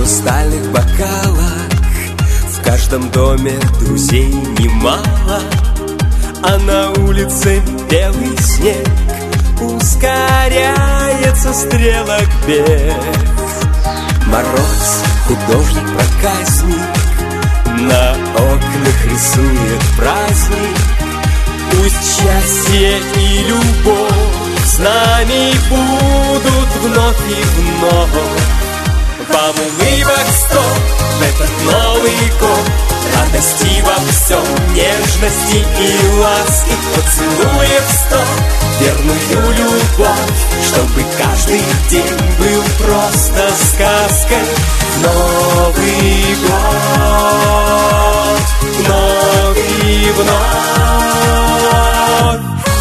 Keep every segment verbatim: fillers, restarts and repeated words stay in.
хрустальных бокалах, в каждом доме друзей немало, а на улице белый снег, ускоряется стрелок бег. Мороз, художник-проказник, на окнах рисует праздник. Пусть счастье и любовь с нами будут вновь и вновь. Вам улыбок сто в этот Новый год, радости во всем, нежности и ласки, поцелуев сто, верную любовь, чтобы каждый день был просто сказкой. Новый год, вновь и вновь.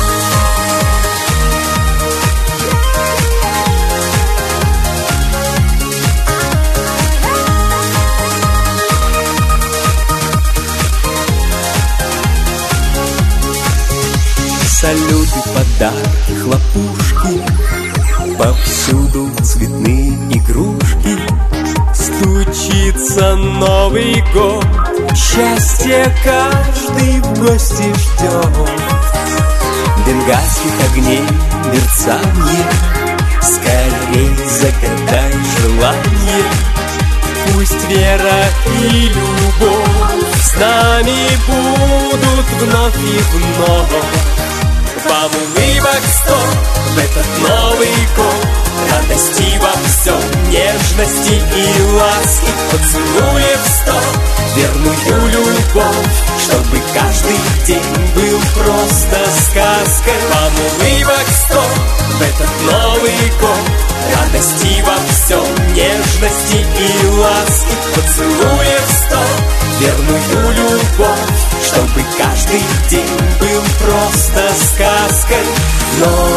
Салюты, подарки, хлопушки, повсюду цветные игрушки. Стучится Новый год, счастье каждый в гости ждет. Бенгальских огней мерцанье, скорей загадай желание. Пусть вера и любовь с нами будут вновь и вновь. Вам улыбок сто в этот Новый год, радости во всем, нежности и ласки, поцелуев сто, верную любовь, чтобы каждый день был просто сказкой. Вам улыбок сто в этот Новый год, радости во всем, нежности и ласки, поцелуев сто, верную любовь, чтобы каждый день был просто сказкой. Но